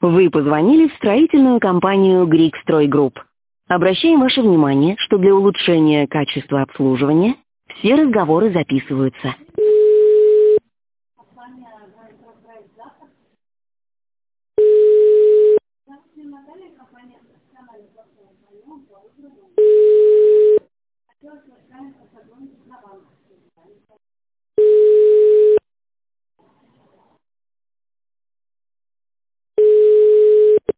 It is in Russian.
Вы позвонили в строительную компанию «Грик-Строй Групп». Обращаем ваше внимание, что для улучшения качества обслуживания все разговоры записываются.